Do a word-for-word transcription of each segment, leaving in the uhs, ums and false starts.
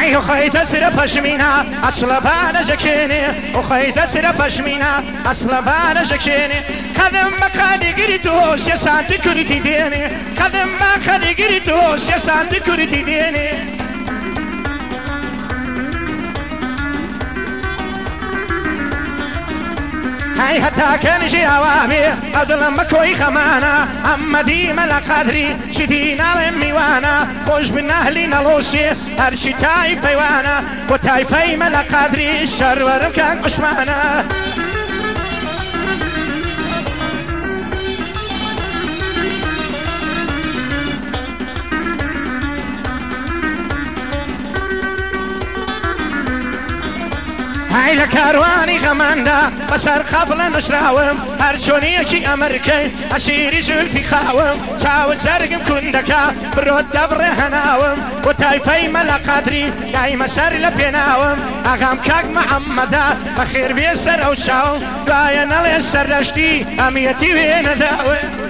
هاي وخيت سر پشمینا اصل بان جکشینی وخيت سر پشمینا اصل بان جکشینی قدم مقادی گری تو سیاسات کردی دینی قدم مقادی گری تو سیاسات کردی دینی هاي حتى كان شي عوامي أدل مكوي خمانا أما دي ملا قدري شدينا لميوانا خوش بالنهلي نلوشي هرشي تاي فيوانا وتاي في ملا قدري الشر ورمكان قشمانا هاي لكارواني غماندا بسر خفل نشراوم هرشوني اكي امريكي اشيري جلفي خاوم شاو زرقم كندكا برود دبر هناوم وتايفي ملا قدري داي مسار لبيناوم اغام كاك محمدا بخير بيسر او شاو دايا نالي سرشتي اميتي وين داوم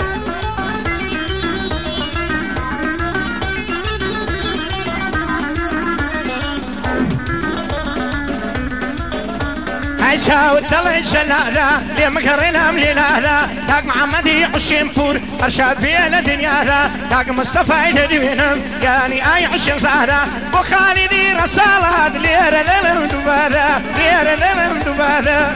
عيشا والدلع جلالا لمقرنا مليلالا تاق محمدي عشين بور ارشاد في الدنيا تاق مصطفى يدوينم يعني اي عشين زهرا وخالدي رسالة لير للم دبالا لير للم دبالا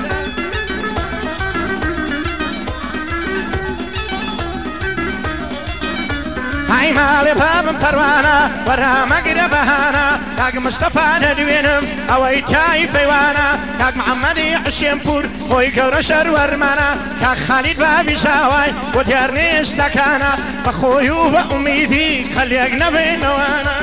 هاي مالي باب فروانا ورا مقرب هانا تاق مصطفى ندوينم اوي تاي فيوانا تاق محمدي عشين بور خوي كورشر ورمانا تاق خالد بابي شاواي وديارني استكانا بخوي واميدي خلي اجنبي نوانا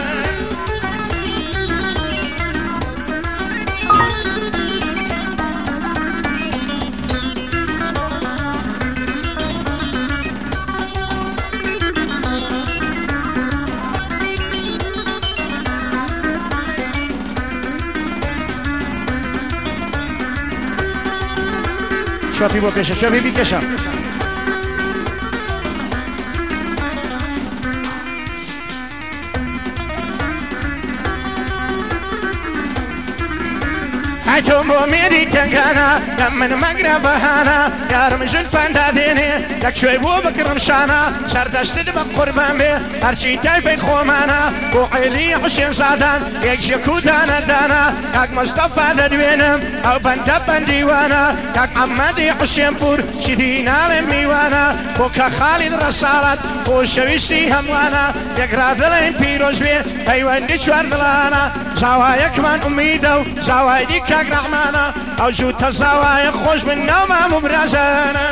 شوفي بوكشة شوفي بيكشة هايتو ميري تنقانا لمن مقرب هانا يا رمجن فانداديني لك شوي بو بكرم شانا شردشت دبق قربان بي هرشي تايفي خومانا وعيلي عشين صادان يك شكوتانا دانا يك مصطفى ددوينم او بندبن ديوانا يك محمدي عشين بور شدينا لميوانا وكا خالد رسالت وشويشي هموانا يك راذلين بيروش بي هيوان شوار دلانا زوايا كمان اميدو زوايا دي كاك رحمانا او جوت الزوايا خوش من نومة مبرزانا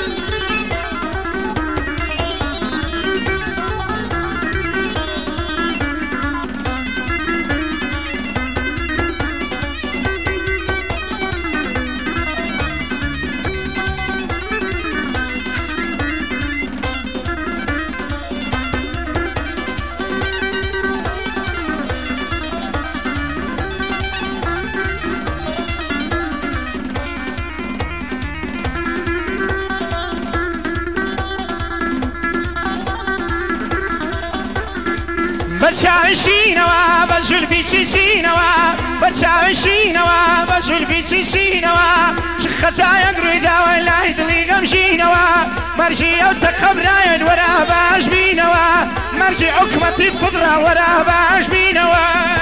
بتشاوشينوا بزلفي سيسينوا بتشاوشينوا بزلفي سيسينوا شختا يقري داوي لا يدلي غمشينوا مرجي او تقبراين ورا باش بينوا مرجي عكمتي الفضرة ورا باش بينوا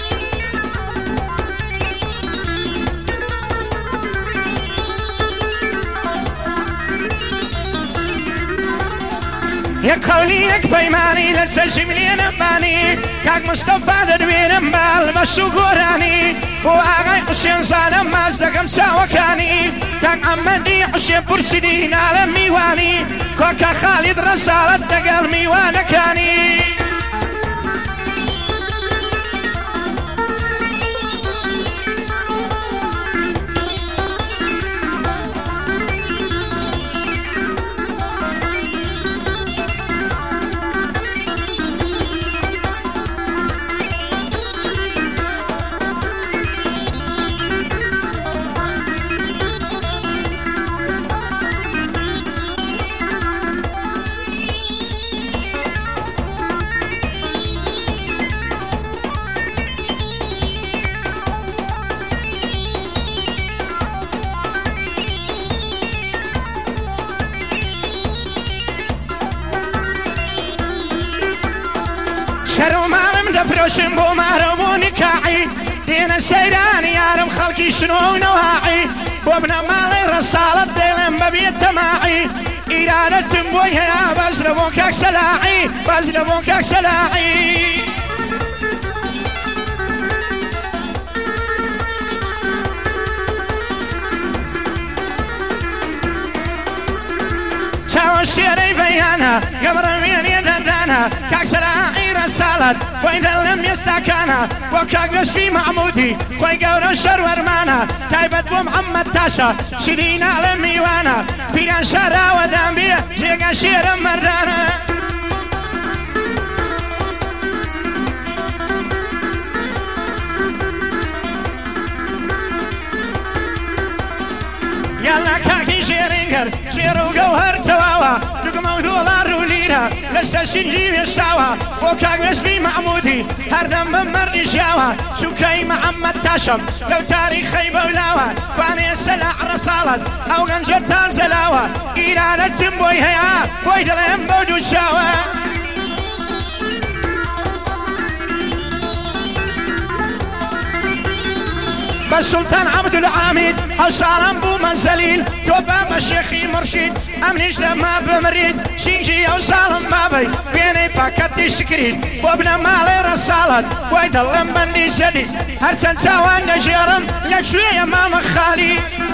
يك قولي يك بيماني لسه جملي نماني كاك مصطفى ددوين مبال بشو قراني وآغاي عشين صادم مازدقم ساوكاني كاك عمدي عشين برسدين على ميواني كوكا خالد رسالة دقل ميوانا كاني شەرم ماڵم دەفرۆشم بۆ مارەبوونی کاعی دێنە سەیران یارم خەڵکی شنۆ و نەواعی بۆ بنە ماڵی ڕەساڵت دێڵێم بەبێت تەماعی ئیرادەتم بۆی هەیە بەس لە بۆ کاک سەلاعی بەس لە بۆ کاک سەلاعی چاوە شێرەی بەیانە گەبڕەوێنێ دەدانە کاک سەلاعی ڕەساڵت خۆی دەڵێم ئێستاکانە بۆ کاک بەشوی مەحموودی خۆی گەورە شەروەرمانە تایبەت بۆ محەممەد تاشە شیرین ناڵێ میوانە پیران شاراوەدان بێ جێگە شێرە مەردانە یالا کاکی ژێرینگەر ژێر و گەوهەر تەواوە دوگمە و دۆڵار و لیرە لەسەر شینجی وێشاوە بۆ کاک بەشوی مەحموودی هەردەم بە مەردی ژیاوە شوکەی محەممەد تاشەم لەو تاریخەی بەولاوە توانێ سەلاح ڕەساڵت ئەو گەنجە تازەلاوە ئیرادەتم بۆی هەیە بۆی دەڵێم بەو دووشاوە بسلطان عبد العامد حصالم بو منزلين توبا مشيخي مرشد امنيش لما بمريد شينجي او سالم بابي بيني باكتي شكريد وابن مالي رسالت ويد اللمبني جديد هرسن سوان نجيرم لك شوية مام خالي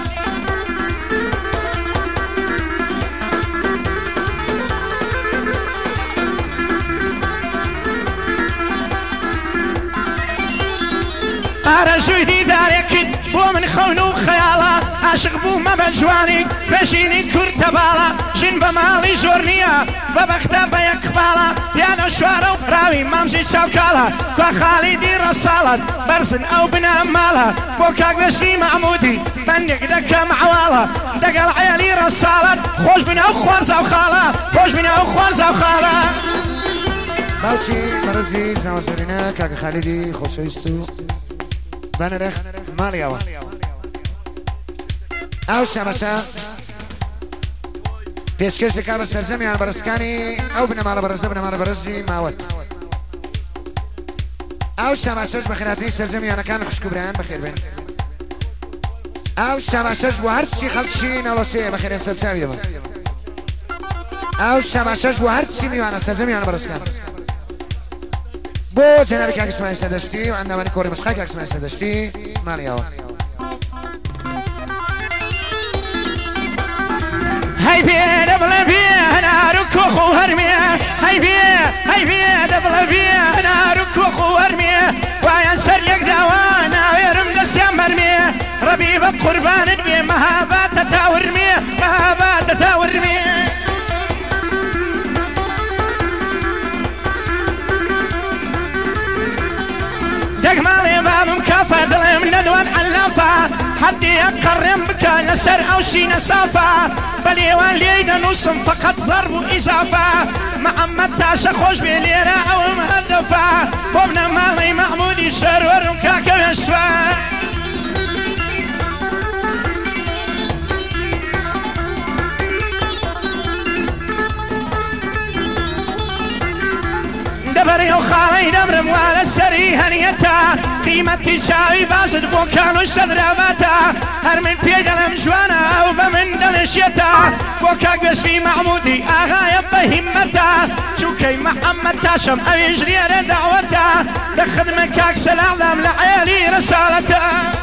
ئارەزووی دیدارێکت بۆ من خەون و خەیاڵە عاشق بوومە بە جوانی پێشینی کورد تەباڵە ژین بە ماڵی زۆر نییە بە بەختە بە یەک قپاڵە یانە شوارە و ڕاوی مامزی چاوکاڵە کوا خاڵیدی ڕەساڵت بەرزن ئەو بنە ماڵە بۆ کاک بەشوی مەحموودی بەندێک دەکەم عواڵە دەگەڵ عێلی ڕەساڵت خۆش بنە ئەو خوارزە و خاڵە خۆش بنە ئەو خوارزە و خاڵە باوچی بەڕزی زاوەزێرینە کاکە خالیدی خۆشەویست و بەنرخ ماڵیەوە ئەو شەمەشە پێشکەش دەکا بە سەرجەمیان بەرزەکانی ئەو بنەماڵە بەرزە بنەماڵە بەرزی ماوەت ئەو شەمەشەش بە خێراتنی سەرجەمیانەکان خوشک و برایان بەخێر بێن ئەو شەمەشەش بۆ هەرچی خەڵکی ناڵۆشەیە بەخێرێن سەرچاوی دەبن ئەو شەمەشەش بۆ هەرچی میوانە سەرجەمیانە بەرزەکان بۆ جەنابی کاک ئیسماعیل سەردەشتی و ئەندامانی کۆڕی مەشقای کاک ئیسماعیل سەردەشتی ماڵیەوە هەی بێ دەبڵێ بێ هەنار و کۆخ و هەرمێ هەی بێ هەی بێ دەبڵێ بێ هەنار و کۆخ و هەرمێ وایە سەر یەک داوا ناوێرم دەستیان مەرمێ ڕەبی بە قوربانت بێ مەهاباتە تاورمێ مەهاباتە تاورمێ دەک ماڵێ بابم کافە دڵێم نەدوان عەلافە حەدی ئەقەڕێم بکە لەسەر ئەو شینە سافە بەلێوان لێی دەنووسم فەقەت زەرب و ئیزافە محەممەد تاشە خۆش بێ لێرە ئەوم هەردەفە بۆ بنە ماڵی مەحموودی شەروەرم کاکە وێشفە دەبەرێ و خاڵی دەمرم وا لە سەری هەنیەتە قیمەتی چاوی بازت بۆ کان و سەدراباتە هەر من پێی دەڵێم جوانە ئەو بە من دەڵێشێتە بۆ کاک بەشوی مەحموودی ئاغایە بە هیممەتە چووکەی محەممەد تاشەم ئەویش لێرە داوەتە لە خدمە کاک سەلاڵدام لە عێلی ڕەساڵەتە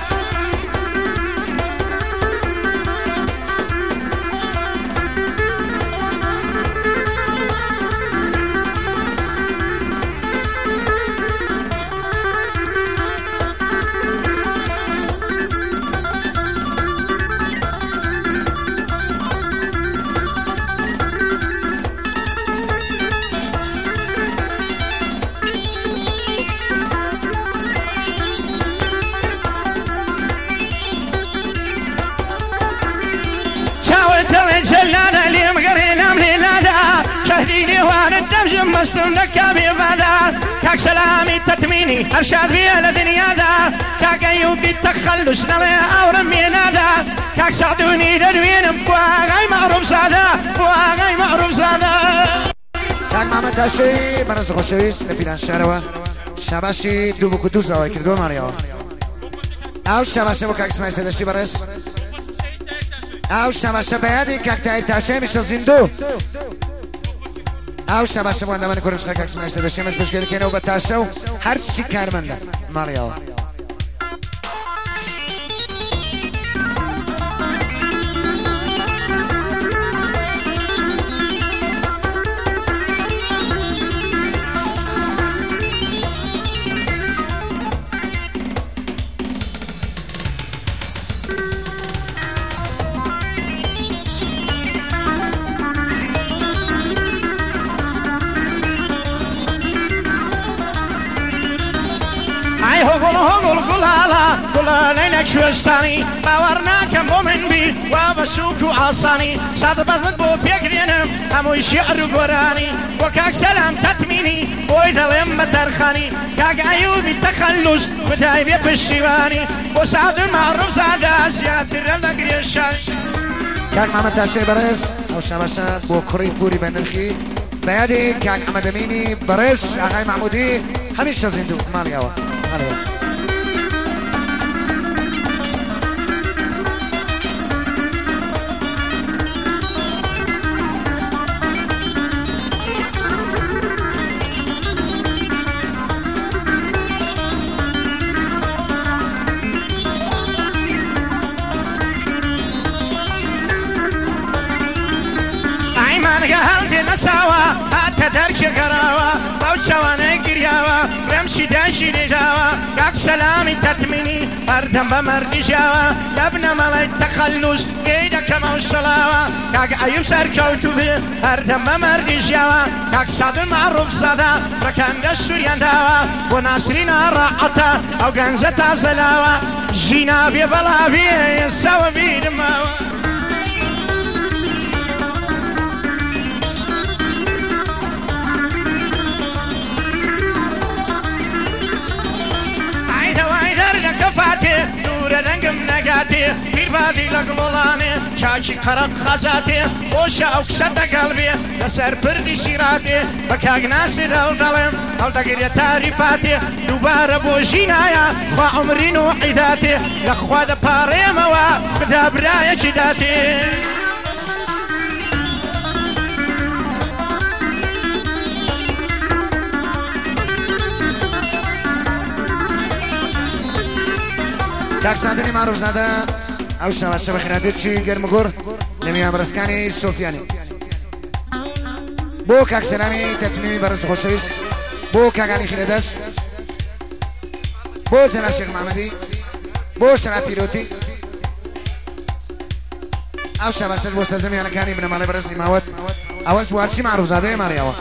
جلانا لي مقرينا من لادا شهديني وانا الدمج مستون لكابي بادا كاك سلامي تتميني ارشاد بيا لدنيا دا كاك ايوب التخلص نالي اورم بينادا كاك سعدوني دروين بواغاي معروف سادا بواغاي معروف سادا كاك محمد تاشي برز خوشويس لبيلان شاروا شاباشي دو بوكو دو زاوي كردو ماريو او شاباشي بو كاك اسماعيل سيدشتي برز او شاباشي بيادي كاك تاير تاشي مش زندو او شاباشي بو انداماني كورمش كاك اسماعيل سيدشتي مش بشكل كينو بتاشو هر شي كارمنده ماريو هقول هقول قول هلا قول لينك شوستاني باورناكم بومن بي وبشوكو عصاني صاد بزنك بو بيقرينم همو الشعر قراني وكاك سلام تتميني ويدا لما ترخاني كاك عيوبي تخلص خداي بي في الشيباني وسعد المعروف سعد اشياء ترلق ريشان كاك محمد تاشي برز او شاباشا بو كوري بوري بنرخي بيادي كاك محمد اميني برز اغاي محمودي هميشه زندو مالي هوا مالي نساوا هات درك قراوا بوشوانا قرياوا رمشي داشي رجاوا كاك سلامي تتمني اردم بمرد جاوا لابنا ملاي التخلص قيدك موصلاوا كاك ايوب سركوتو بي اردم بمرد جاوا كاك صاد معروف صدا ركان دستوريان داوا وناصرين راعتا او غنزتا زلاوا جينا بي بلا بي يساوا بي دماوا كفاتي نور رنگم نگاتي بير بادي لقلولاني شاكي قرق خزاتي وشا اوكسد قلبي لسر بردي شيراتي بكاق ناسي دل دلم هل تقري تعريفاتي دوباره بوشينايا خوا عمري نوعيداتي لخوا دا باري موا خدا برايا جداتي كاك ساندني معروف زاده او شباشة بخيراتي چي گرمگور لميام برسكاني سوفياني بو كاك سلامي تتميمي برز خوشويس بو كاكاني خيردس بو زنا شيخ محمدي بو شنا بيروتي او شباشة بو سلزمي انا كاني من مالي برز اماوت اوش بوارشي معروف زاده مالي اوه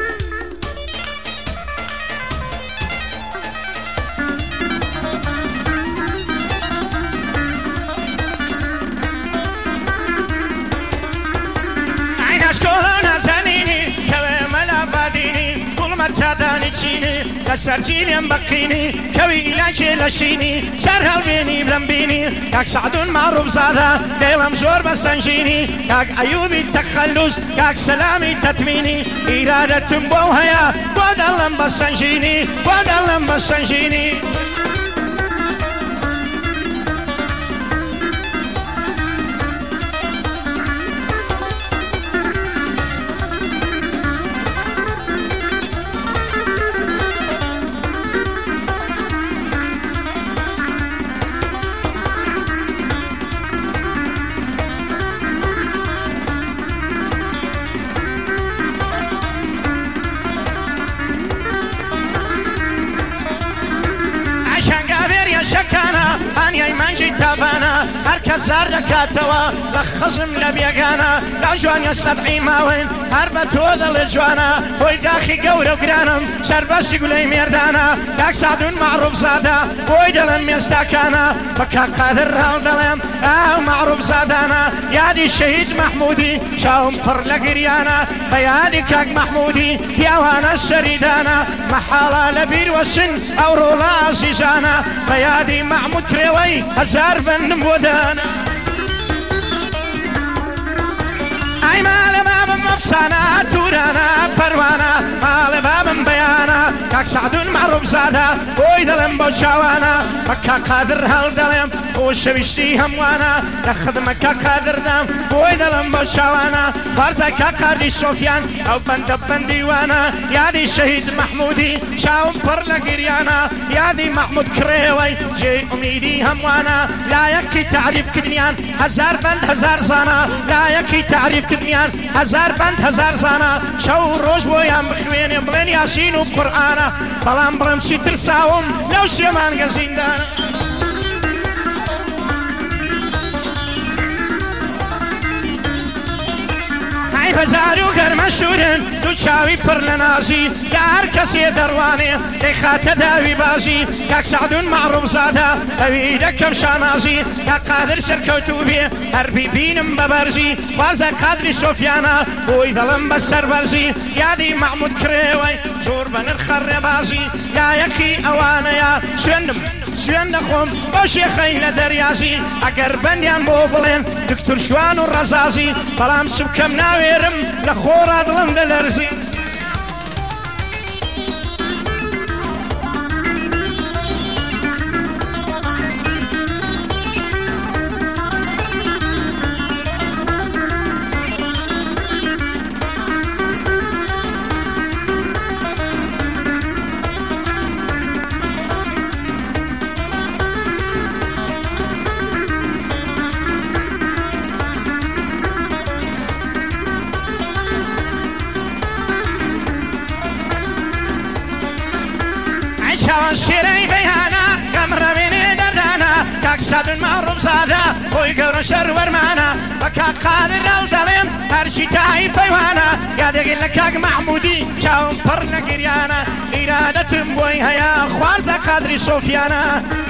ساداني تشيني كسر جيني مبقيني كوي إلاكي لشيني سرهل بيني بلنبيني كاك سعدون معروف زادا ديلم زور بسنجيني كاك أيوبي التخلص كاك سلامي تتميني إرادة تنبوهيا ودلم بسنجيني ودلم بسنجيني شكانا أني منجي تابانا هركز زار دكاتوا لخصم لبيقانا لا جوان يستدعي ماوين هربتو ذا الجوانا وي داخي قورو قرانم سربسي قولي ميردانا كاك سعدون معروف زادا وي دلن ميستاكانا بكاك قادر راو دلم او معروف زادانا يادي الشهيد محمودي شاهم فر لقريانا بيادي كاك محمودي ياوانا السريدانا محالا لبير والسن او رولا عزيزانا بيادي محمود كريوي هزار بن مودانا اي مال ما بمفسانا تورانا بروانا كاك سعدون معروف زادا بوي دلم بو شاوانا مكا قادر هل دلم خوش بشتي هموانا لخدمة كا قادر دم بوي دلم بو شاوانا فارزا كا قادر سفيان او بند بند ديوانا يادي شهيد محمودي شاوم پر لقريانا يادي محمود كريوي جي اميدي هموانا لا يكي تعريف كدنيان هزار بند هزار زانا لا يكي تعريف كدنيان هزار بند هزار زانا شو روج بويا مخوين بلين ياسين وقرآن بلان برمشي ترساوم لو سيمان قزيندان هزارو گەرمەشورن دوو چاوی پڕ لە نازی یا هەر کەسێ دەڕوانێ دەیخاتە داوی بازی کاک سعدون معروف زادا ئەوی دەکەم شانازی کاک قادر سەرکەوتوو بێ هەر بیبینم بە بەرزی وازە قادری سۆفیانە بۆی دەڵم بە سەربەرزی یادی محمود کرێوەی زۆر بە نرخە ڕێبازی لایەکی ئەوانەیە سوێندم سوێن دەخۆم بۆ شێخەی لە دەریازی ئەگەر بەندیان بۆ بڵێن دکتور شوان و ڕەزازی بەڵام سوکەم ناوێرم لە خۆڕا دڵم دەلەرزی شاوان شيري بيهانا قمر بيني دردانا كاك سعدون معروف زادا خوي قورن شر ورمانا وكاك قادر الدليم هرشي تاي فيوانا يا دقيل كاك محمودي شاوان پر لقريانا إرادة بوي هيا خوارزة قادري سوفيانا